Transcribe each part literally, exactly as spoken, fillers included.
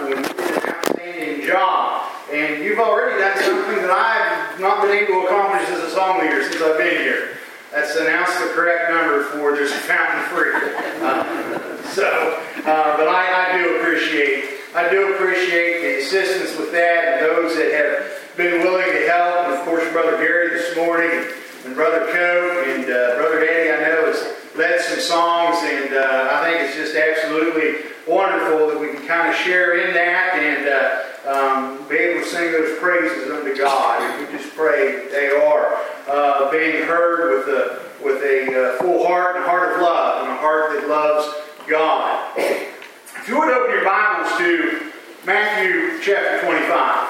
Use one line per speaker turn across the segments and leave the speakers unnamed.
wonderful and you did an outstanding job. And you've already done something that I've not been able to accomplish as a song leader since I've been here. That's announced the correct number for there's a fountain free. Uh, so, uh, but I, I do appreciate, I do appreciate the assistance with that and those that have been willing to help. And of course, Brother Gary this morning and Brother Cope and uh, Brother Eddie, I know, has led some songs, and uh, I think it's just absolutely wonderful that we can kind of share in that and uh, um, be able to sing those praises unto God. And we just pray they are uh, being heard with a with a uh, full heart and a heart of love and a heart that loves God. If you would open your Bibles to Matthew chapter twenty-five.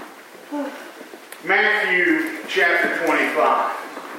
Matthew chapter twenty-five.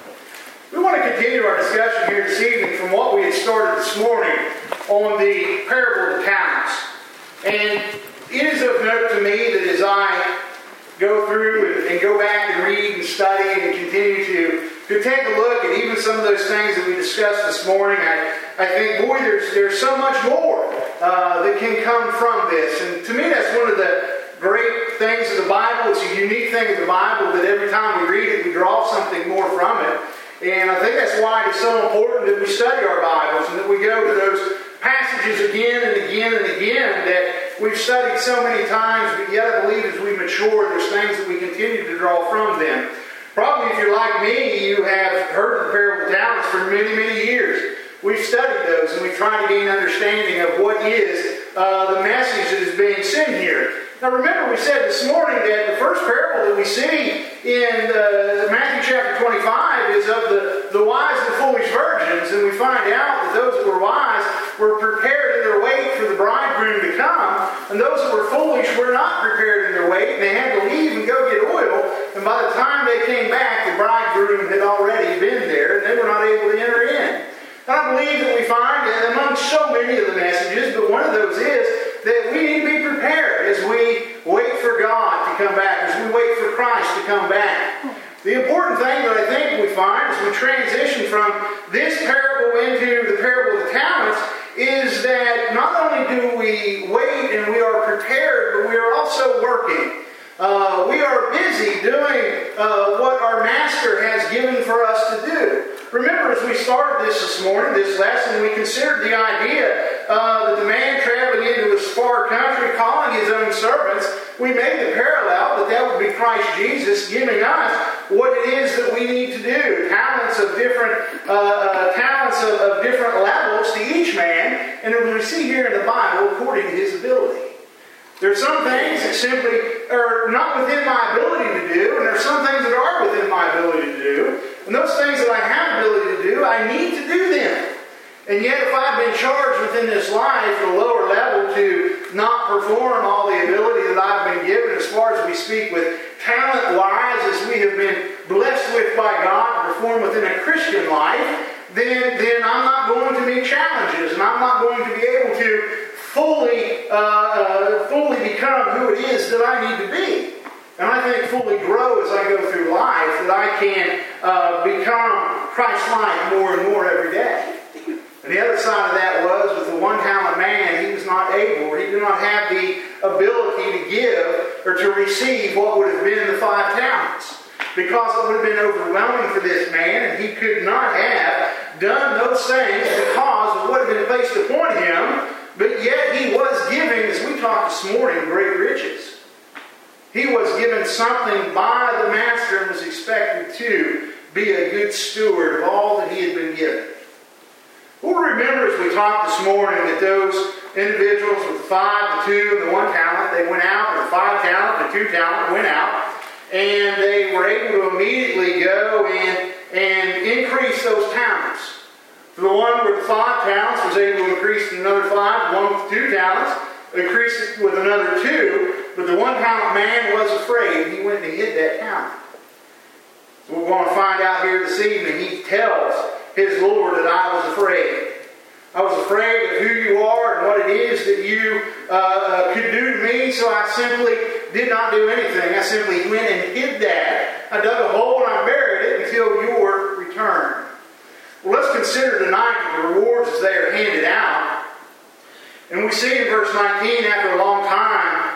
We want to continue our discussion here this evening from what we had started this morning on the parable of the talents. And it is of note to me that as I go through and, and go back and read and study and continue to, to take a look at even some of those things that we discussed this morning, I, I think, boy, there's, there's so much more uh, that can come from this. And to me, that's one of the great things of the Bible. It's a unique thing of the Bible that every time we read it, we draw something more from it. And I think that's why it's so important that we study our Bibles and that we go to those passages again and again and again that we've studied so many times, but yet I believe as we mature, there's things that we continue to draw from them. Probably if you're like me, you have heard of the parable of the talents for many, many years. We've studied those and we've tried to gain understanding of what is uh, the message that is being sent here. Now remember, we said this morning that the first parable that we see in uh, Matthew chapter twenty-five is of the, the wise and the foolish virgins, and we find out that those that were wise were prepared in their wait for the bridegroom to come, and those that were foolish were not prepared in their wait, and they had to leave and go get oil, and by the time they came back, the bridegroom had already been there, and they were not able to enter in. And I believe that we find, and among so many of the messages, but one of those is that we need to be prepared as we wait for God to come back, as we wait for Christ to come back. The important thing that I think we find as we transition from this parable into the parable of the talents is that not only do we wait and we are prepared, but we are also working. Uh, we are busy doing uh, what our Master has given for us to do. Remember, as we started this this morning, this lesson, we considered the idea uh, that the man traveling into his far country, calling his own servants, we made the parallel that that would be Christ Jesus giving us what it is that we need to do. Talents of different uh, uh, talents of, of different levels to each man, and as we see here in the Bible, according to his ability. There are some things that simply are not within my ability to do, and there are some things that are within my ability to do. And those things that I have ability to do, I need to do them. And yet if I've been charged within this life at a lower level to not perform all the ability that I've been given, as far as we speak with talent-wise, as we have been blessed with by God to perform within a Christian life, then, then I'm not going to meet challenges, and I'm not going to be able to fully, uh, uh, fully become who it is that I need to be. And I think fully grow as I go through life, that I can uh, become Christ-like more and more every day. And the other side of that was, with the one-talent man, he was not able, or he did not have the ability to give or to receive what would have been the five talents. Because it would have been overwhelming for this man, and he could not have done those things because of what had been placed upon him. But yet he was giving, as we talked this morning, great riches. He was given something by the Master and was expected to be a good steward of all that he had been given. We'll remember as we talked this morning that those individuals with the five, the two, and the one talent, they went out, and the five talent, the two talent went out, and they were able to immediately go and, and increase those talents. For the one with the five talents was able to increase to another five, the one with the two talents increased it with another two, but the one talent man was afraid. He went and hid that talent. So we're going to find out here this evening, he tells his Lord that I was afraid. I was afraid of who you are and what it is that you uh, uh, could do to me, so I simply did not do anything. I simply went and hid that. I dug a hole and I buried it until your return. Well, let's consider tonight the rewards as they are handed out. And we see in verse nineteen, after a long time,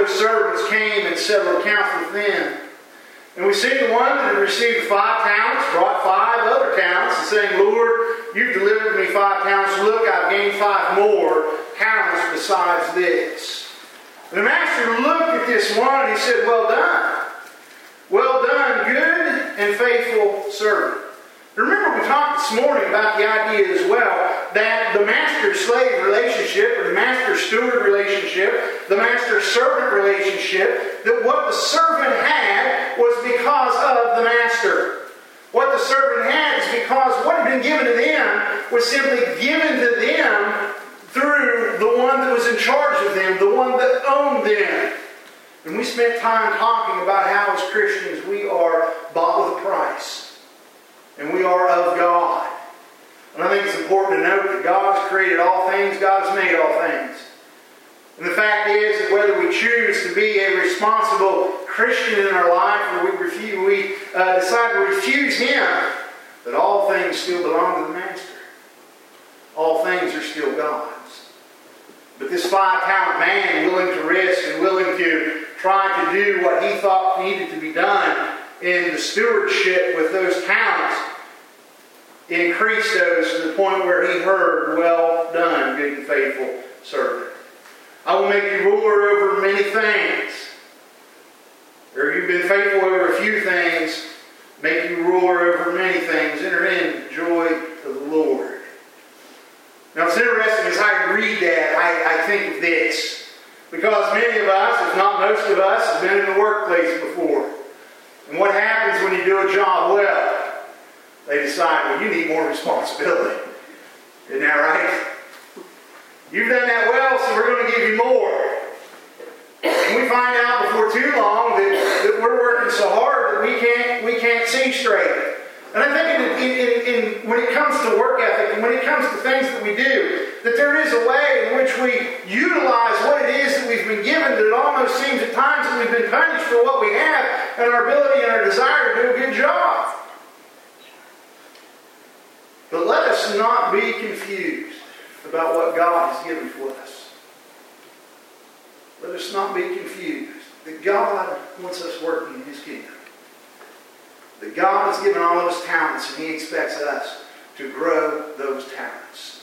those servants came and settled accounts with them. And we see the one that had received five talents brought five other talents, and saying, Lord, you delivered me five talents. Look, I've gained five more talents besides this. And the master looked at this one and he said, well done. Well done, good and faithful servant. Remember, we talked this morning about the idea as well that the master-slave relationship, or the master-steward relationship, the master-servant relationship, that what the servant had was because of the master. What the servant had is because what had been given to them was simply given to them through the one that was in charge of them, the one that owned them. And we spent time talking about how as Christians we are bought with a price. And we are of God. And I think it's important to note that God has created all things, God has made all things. And the fact is that whether we choose to be a responsible Christian in our life, or we, refuse, we uh, decide to refuse Him, that all things still belong to the Master. All things are still God's. But this five-talent man, willing to risk and willing to try to do what he thought needed to be done in the stewardship with those talents, increased those to the point where he heard, well done, good and faithful servant. I will make you ruler over many things. Or you've been faithful over a few things, make you ruler over many things. Enter in the joy of the Lord. Now it's interesting as I read that, I, I think of this. Because many of us, if not most of us, have been in the workplace before. And what happens when you do a job well? They decide, well, you need more responsibility. Isn't that right? You've done that well, so we're going to give you more. And we find out before too long that, that we're working so hard that we can't we can't see straight. And I think in, in, in, in, when it comes to work ethic and when it comes to things that we do, that there is a way in which we utilize what it is that we've been given, that it almost seems at times that we've been punished for what we have and our ability and our desire to do a good job. But let us not be confused about what God has given to us. Let us not be confused that God wants us working in His kingdom. That God has given all of us talents and He expects us to grow those talents.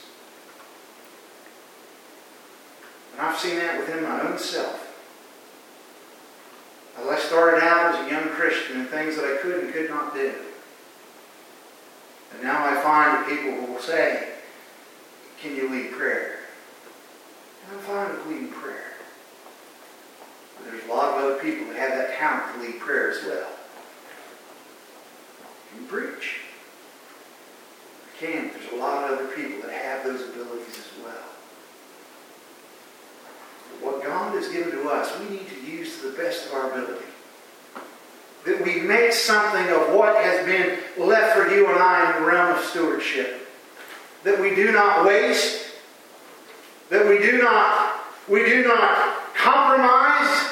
And I've seen that within my own self. As I started out as a young Christian and things that I could and could not do. And now I find that people will say, can you lead prayer? And I'm fine with leading prayer. But there's a lot of other people that have that talent to lead prayer as well. You can preach. You can. There's a lot of other people that have those abilities as well. But what God has given to us, we need to use to the best of our ability. That we make something of what has been left for you and I in the realm of stewardship. That we do not waste. That we do not, we do not compromise.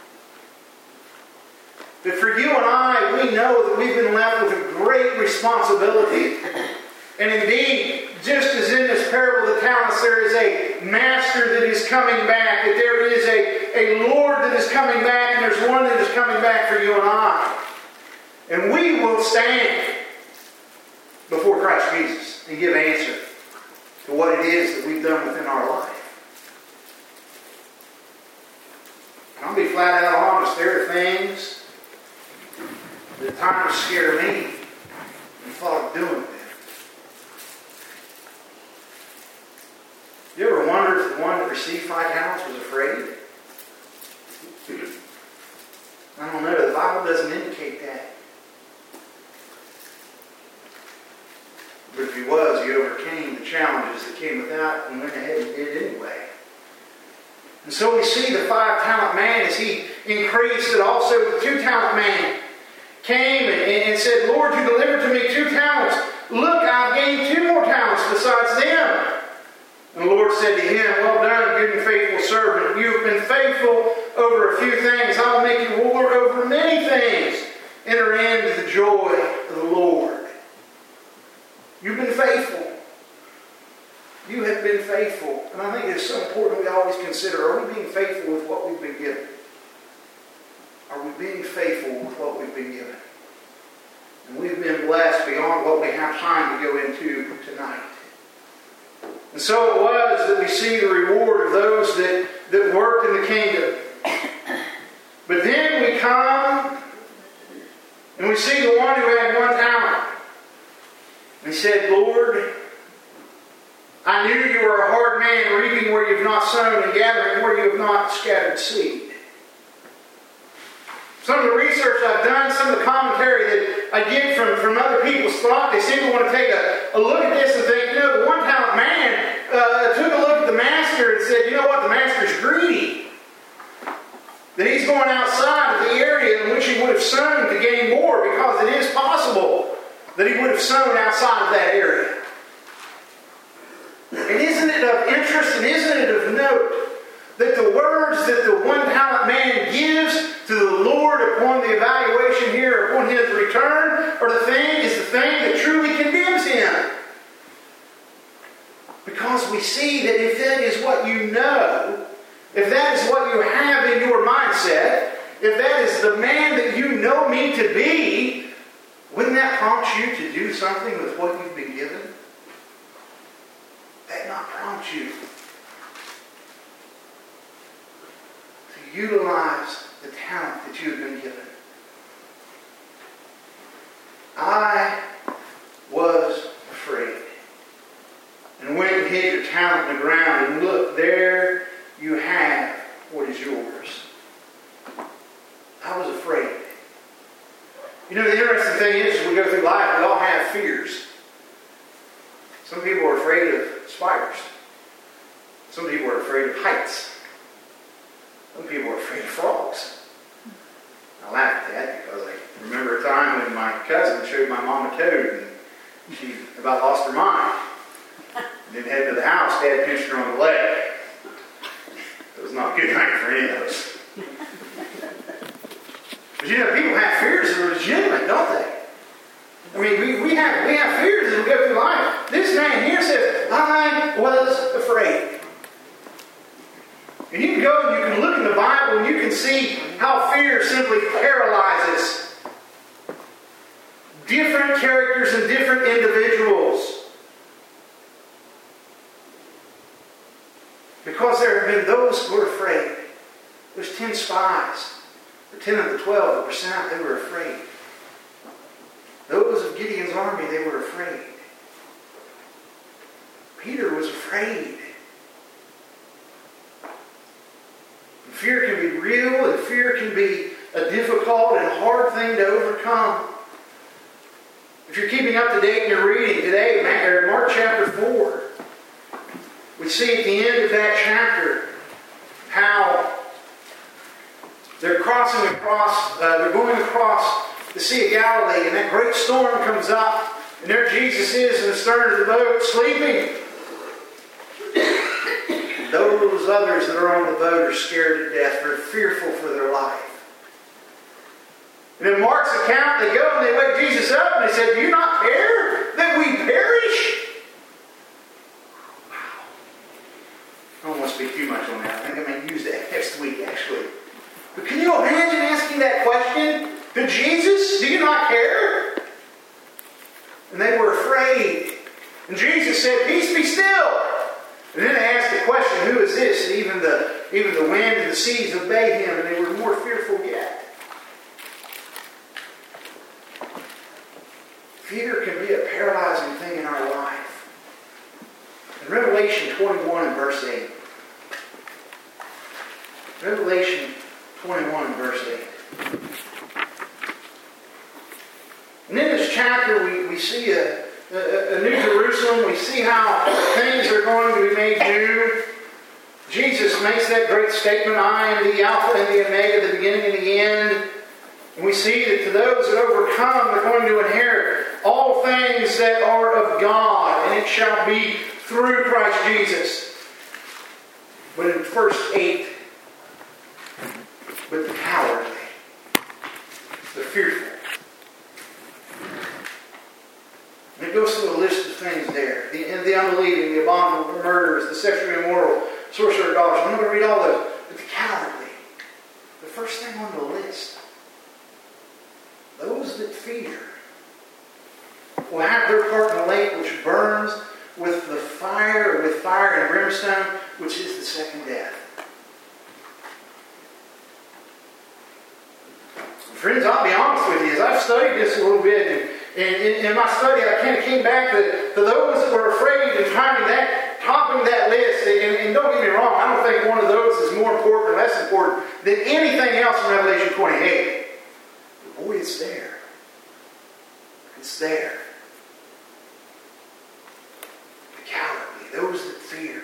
That for you and I, we know that we've been left with a great responsibility. And indeed, just as in this parable of the talents, there is a master that is coming back, that there is a, a Lord that is coming back, and there's one that is coming back for you and I. And we will stand before Christ Jesus and give answer to what it is that we've done within our life. And I'll be flat out honest, there are things that at times scare me and thought of doing them. You ever wonder if the one that received five talents was afraid? I don't know. The Bible doesn't indicate that. But if he was, he overcame the challenges that came with that and went ahead and did anyway. And so we see the five-talent man as he increased, and also the two-talent man came and, and said, Lord, you delivered to me two talents. Look, I've gained two more talents besides them. And the Lord said to him, well done, good and faithful servant. You have been faithful over a few things. I will make you ruler over many things. Enter into the joy of the Lord. You've been faithful. You have been faithful. And I think it's so important we always consider, are we being faithful with what we've been given? are we being faithful with what we've been given? And we've been blessed beyond what we have time to go into tonight. And so it was that we see the reward of those that, that work in the kingdom. But then we come and we see the one who had one talent. And he said, Lord, I knew you were a hard man, reaping where you have not sown and gathering where you have not scattered seed. Some of the research I've done, some of the commentary that I get from, from other people's thought, they seem to want to take a, a look at this and think, you know, the one talent man uh, took a look at the master and said, you know what, the master's greedy. That he's going outside of the area in which he would have sown to gain more, because it is possible that he would have sown outside of that area. And isn't it of interest and isn't it of note that the words that the one talent man gives to the Lord upon the evaluation here, upon his return, or the thing is the thing that truly condemns him? Because we see that if that is what you know, if that is what you have in your mindset, if that is the man that you know me to be, wouldn't that prompt you to do something with what you've been given? That not prompt you to utilize the talent that you have been given? I was afraid, and went and hid your talent in the ground, and look, there you have what is yours. I was afraid. You know, the interesting thing is, as we go through life, we all have fears. Some people are afraid of spiders. Some people are afraid of heights. Some people are afraid of frogs. I laugh at that because I remember a time when my cousin showed my mom a toad and she about lost her mind. Then heading to the house, Dad pinched her on the leg. It was not a good night for any of us. But you know, people have fears that are legitimate, don't they? I mean, we, we have we have fears as we go through life. This man here says, I was afraid. And you can go and you can look in the Bible and you can see how fear simply paralyzes different characters and different individuals. Because there have been those who were afraid. There's ten spies. The ten of the twelve that were sent out, they were afraid. Those of Gideon's army, they were afraid. Peter was afraid. And fear can be real, and fear can be a difficult and hard thing to overcome. If you're keeping up to date in your reading today, Mark chapter four, we see at the end of that chapter how they're crossing across, uh, they're going across the Sea of Galilee, and that great storm comes up, and there Jesus is in the stern of the boat, sleeping. Those others that are on the boat are scared to death. They're fearful for their life. And in Mark's account, they go and they wake Jesus up, and they said, do you not care that we perish? Wow. I don't want to speak too much on that. I think I may use that next week, actually. But can you imagine asking that question to Jesus? Do you not care? And they were afraid. And Jesus said, peace be still. And then they asked the question, who is this? And even the, even the wind and the seas obeyed him, and they were more fearful yet. Fear can be a paralyzing thing in our life. In Revelation twenty-one and verse eight. Revelation twenty-one and verse eight. And in this chapter we, we see a, a, a new Jerusalem. We see how things are going to be made new. Jesus makes that great statement, I am the Alpha and the Omega, the beginning and the end. And we see that to those that overcome, they're going to inherit all things that are of God, and it shall be through Christ Jesus. But in verse eight, but the cowardly, the fearful. And it goes through a list of things there. The, the unbelieving, the abominable, the murderers, the sexually immoral, sorcerer, idolaters. I'm not going to read all those. But the cowardly, the first thing on the list. fear will have their part in the lake which burns with the fire, with fire and brimstone, which is the second death. Friends, I'll be honest with you, as I've studied this a little bit, and, and in, in my study I kind of came back to, to those that were afraid and finding that, topping that list, and, and don't get me wrong, I don't think one of those is more important or less important than anything else in Revelation twenty-eight. But boy, it's there. It's there. The cowardly, those that fear,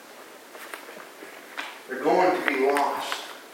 they're going to be lost.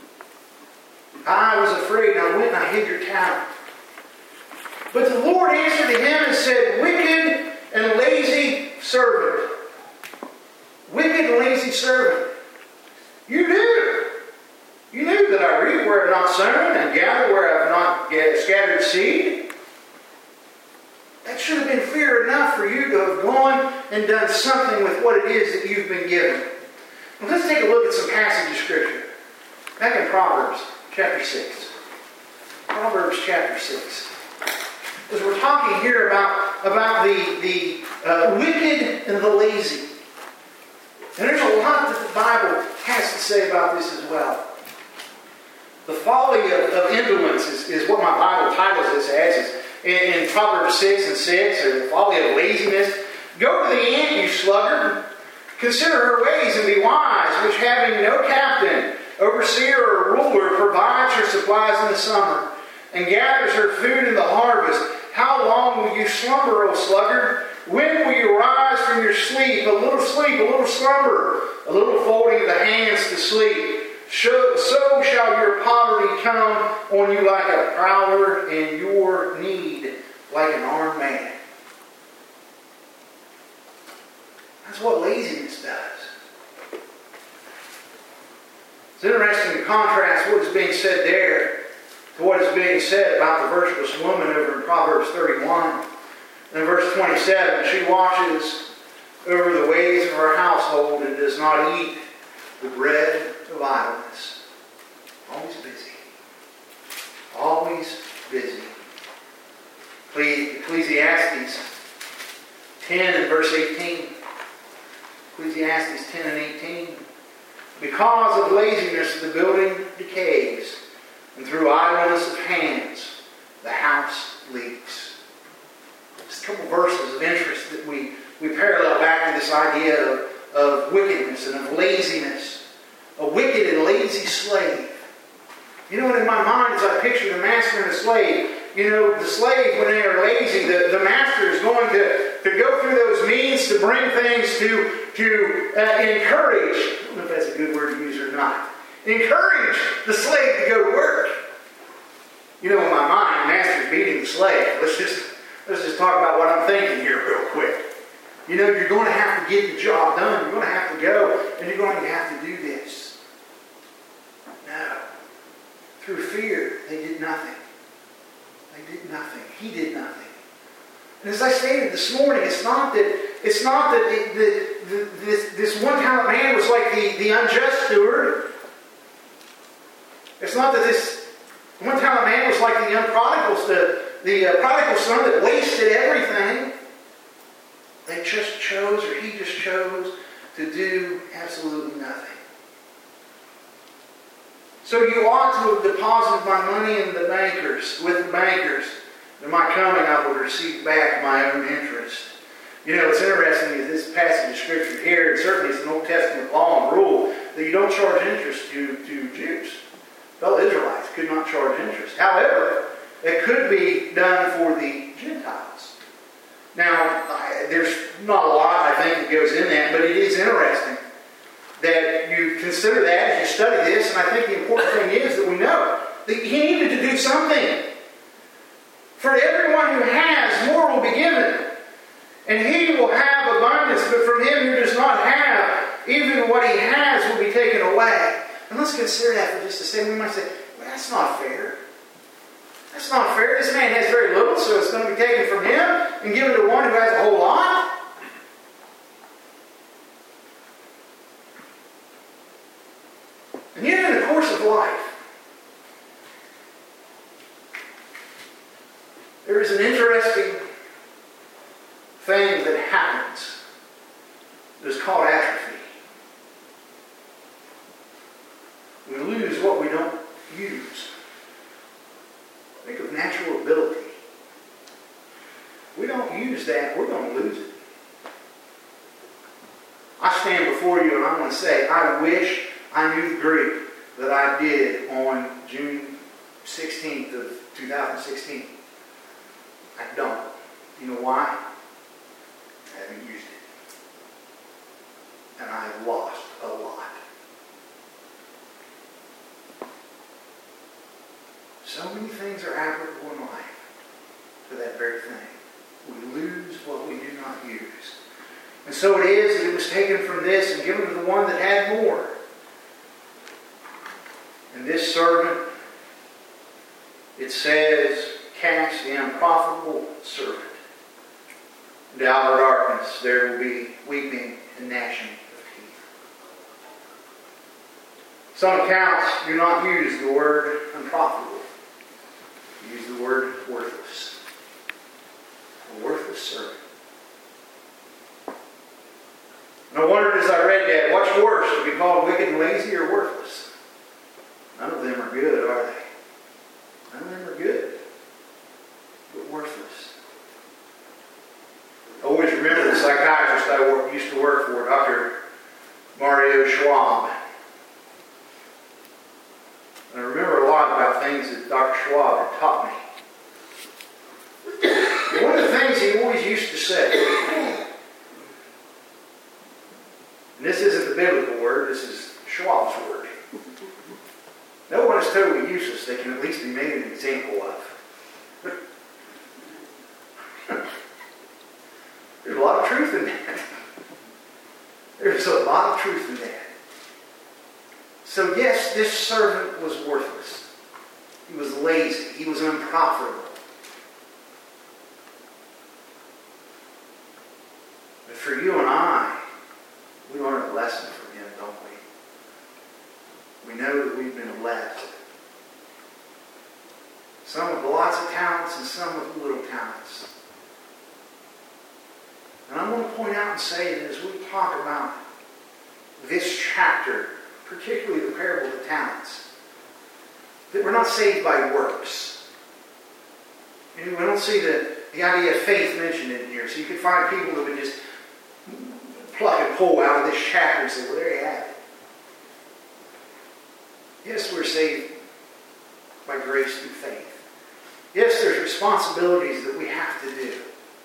I was afraid, and I went and I hid your talent. But the Lord answered to him and said, wicked and lazy servant. Wicked and lazy servant. You knew. You knew that I reap where I have not sown and gather where I have not scattered seed. That should have been fear enough for you to have gone and done something with what it is that you've been given. Well, let's take a look at some passage of Scripture. Back in Proverbs chapter six. Proverbs chapter six. As we're talking here about, about the, the uh, wicked and the lazy. And there's a lot that the Bible has to say about this as well. The folly of, of indolence is, is what my Bible titles this as. Is in, in Proverbs six and six, or the folly of laziness. Go to the ant, you sluggard. Consider her ways and be wise, which having no captain, overseer or ruler, provides her supplies in the summer, and gathers her food in the harvest. How long will you slumber, O sluggard? When will you rise from your sleep? A little sleep, a little slumber, a little folding of the hands to sleep. So shall your poverty come on you like a prowler, and your need like an armed man. That's what laziness does. It's interesting to contrast what is being said there to what is being said about the virtuous woman over in Proverbs thirty-one. In verse twenty-seven, she watches over the ways of her household and does not eat the bread of idleness. Always busy. Always busy. Ecclesiastes ten and verse eighteen. Ecclesiastes ten and eighteen. Because of laziness the building decays, and through idleness of hands the house leaks. Just a couple verses of interest that we, we parallel back to this idea of, of wickedness and of laziness. A wicked and lazy slave. You know what, in my mind as I picture the master and the slave, you know, the slave, when they are lazy, the, the master is going to, to go through those means to bring things to, to uh, encourage, I don't know if that's a good word to use or not, encourage the slave to go to work. You know, in my mind, the master's beating the slave. Let's just, let's just talk about what I'm thinking here real quick. You know, you're going to have to get the job done. You're going to have to go, and you're going to have to do this. No. Through fear, they did nothing. They did nothing. He did nothing. And as I stated this morning, it's not that it's not that it, the, the, this, this one talent man was like the, the unjust steward. It's not that this one talent man was like the unprodigal, the, the uh, prodigal son that wasted everything. They just chose, or he just chose, to do absolutely nothing. So you ought to have deposited my money in the bankers, with the bankers. In my coming, I will receive back my own interest. You know, it's interesting that this passage of Scripture here, and certainly it's an Old Testament law and rule, that you don't charge interest to, to Jews. Fellow Israelites could not charge interest. However, it could be done for the Gentiles. Now, there's not a lot, I think, that goes in that, but it is interesting that you consider that as you study this, and I think the important thing is that we know that he needed to do something. For everyone who has, more will be given, and he will have abundance, but from him who does not have, even what he has will be taken away. And let's consider that for just a second. We might say, well, that's not fair. That's not fair. This man has very little, so it's going to be taken from him and given to one who has a whole lot. And yet in the course of life, there is We lose what we don't use. Think of natural ability. We don't use that, we're going to lose it. I stand before you and I'm going to say, I wish I knew the Greek that I did on June sixteenth of two thousand sixteen. I don't. You know why? I haven't used it. And I have lost a lot. So many things are applicable in life to that very thing. We lose what we do not use. And so it is that it was taken from this and given to the one that had more. And this servant, it says, cast the unprofitable servant into outer darkness. There will be weeping and gnashing of teeth. Some accounts do not use the word unprofitable. Use the word worthless. A worthless servant. And I wondered as I read that, what's worse, to be called wicked and lazy or worthless? None of them are good, are they? None of them are good, but worthless. I always remember the psychiatrist I work, used to work for, Doctor Mario Schwab. And I remember a lot about things that Doctor Schwab had taught me. One of the things he always used to say, and this isn't the biblical word, this is Schwab's word. No one is totally useless they can at least be made an example of. There's a lot of truth in that. There's a lot of truth in that. So yes, this servant was worthless. He was lazy. He was unprofitable. But for you and I, we learn a lesson from him, don't we? We know that we've been blessed. Some with lots of talents and some with little talents. And I want to point out and say that as we talk about this chapter, particularly the parable of the talents, that we're not saved by works. And we don't see the, the idea of faith mentioned in here. So you could find people that would just pluck and pull out of this chapter and say, well, there you have it. Yes, we're saved by grace through faith. Yes, there's responsibilities that we have to do.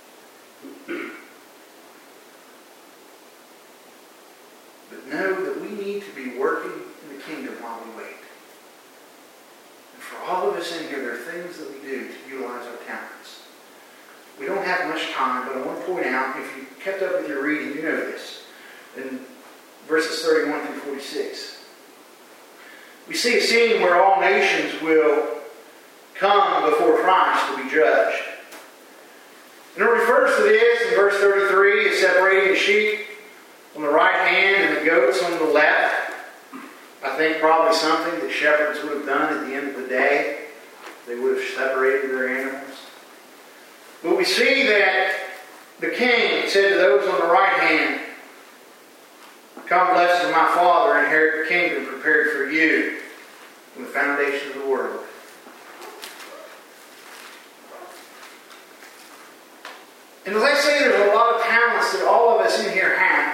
But know that we need to be working in the kingdom while we wait. And for all of us in here, there are things that we do to utilize our talents. We don't have much time, but I want to point out, if you kept up with your reading, you know this. In verses thirty-one through forty-six. We see a scene where all nations will come before Christ to be judged. And it refers to this in verse thirty-three, as separating the sheep on the right hand and the goats on the left. I think probably something that shepherds would have done at the end of the day. They would have separated their animals. But we see that the king said to those on the right hand, come, blessed of my Father, inherit the kingdom prepared for you from the foundation of the world. And as I say, there's a lot of talents that all of us in here have.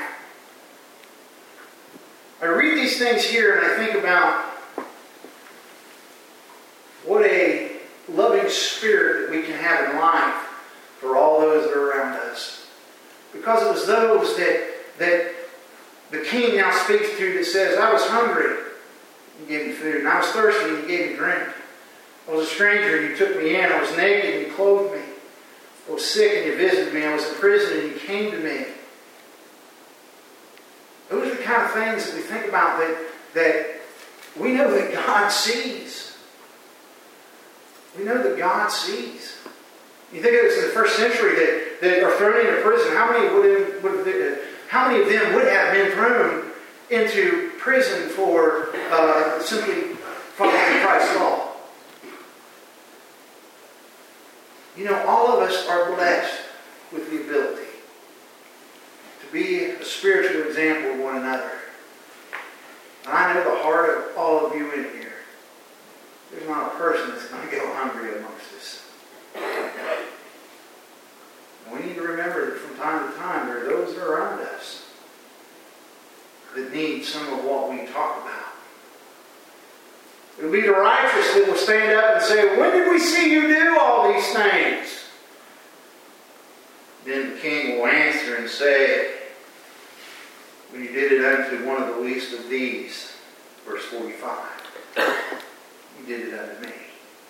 I read these things here and I think about what a loving spirit that we can have in life for all those that are around us. Because it was those that, that the king now speaks to that says, I was hungry, you gave me food. And I was thirsty, and you gave me drink. I was a stranger, and you took me in. I was naked, and you clothed me. I was sick, and you visited me. I was in prison, and you came to me. Those are the kind of things that we think about that, that we know that God sees. We know that God sees. You think of this in the first century that, that are thrown into prison. How many would have, would have, how many of them would have been thrown into prison for uh, simply following Christ's law? You know, all of us are blessed with the ability to be a spiritual example of one another. And I know the heart of all of you mean some of what we talk about. It will be the righteous that will stand up and say, when did we see you do all these things? Then the king will answer and say, when you did it unto one of the least of these, verse forty-five, you did it unto me.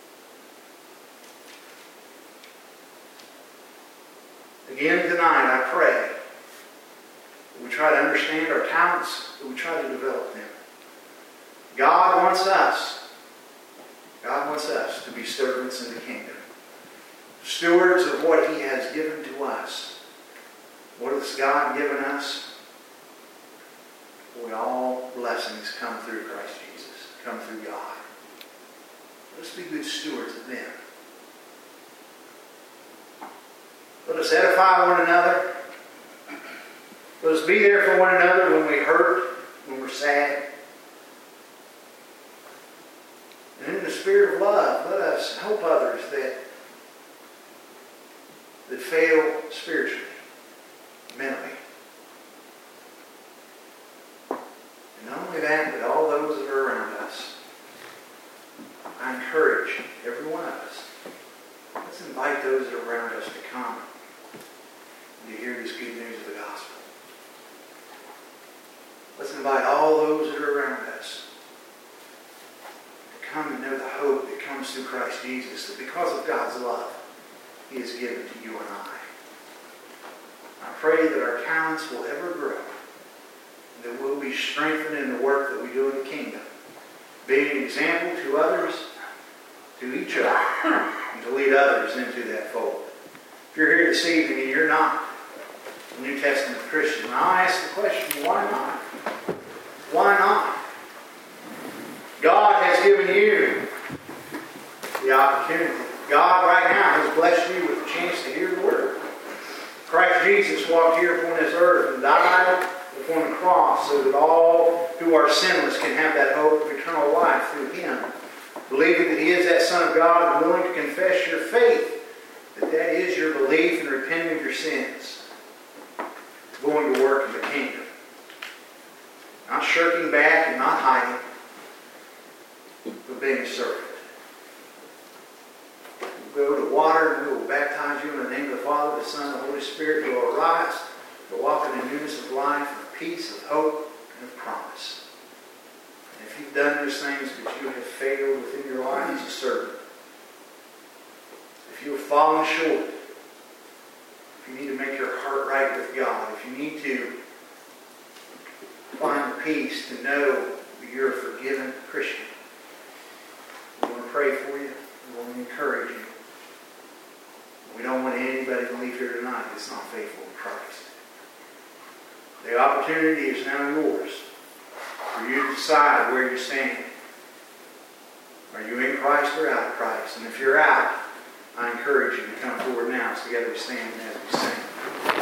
Again tonight, I pray that we try to understand our talents, that we try to develop them. God wants us, God wants us to be servants in the kingdom. Stewards of what He has given to us. What has God given us? Boy, all blessings come through Christ Jesus, come through God. Let's be good stewards of them. Let us edify one another. Let us be there for one another when we hurt, when we're sad. And in the spirit of love, let us help others that, that fail spiritually, mentally. And not only that, but all those that are around us. I encourage every one of us. Let's invite those that are around us to come and to hear this good news of the gospel. Let's invite all those that are around us to come and know the hope that comes through Christ Jesus, that because of God's love, He has given to you and I. I pray that our talents will ever grow, and that we'll be strengthened in the work that we do in the kingdom, being an example to others, to each other, and to lead others into that fold. If you're here this evening and you're not a New Testament Christian, I'll ask the question, why not? Why not? God has given you the opportunity. God right now has blessed you with a chance to hear the Word. Christ Jesus walked here upon this earth and died upon the cross so that all who are sinless can have that hope of eternal life through Him. Believing that He is that Son of God and willing to confess your faith, that that is your belief and repenting of your sins. Going to work in the kingdom. Not shirking back and not hiding, but being a servant. We'll go to water and we will baptize you in the name of the Father, the Son, and the Holy Spirit. You will arise to walk in the newness of life, of peace, of hope, and of promise. And if you've done those things but you have failed within your life as a servant, if you have fallen short, if you need to make your heart right with God, if you need to find the peace to know that you're a forgiven Christian, we want to pray for you. We want to encourage you. We don't want anybody to leave here tonight that's not faithful in Christ. The opportunity is now yours for you to decide where you stand. Are you in Christ or out of Christ? And if you're out, I encourage you to come forward now. Together we stand as we sing.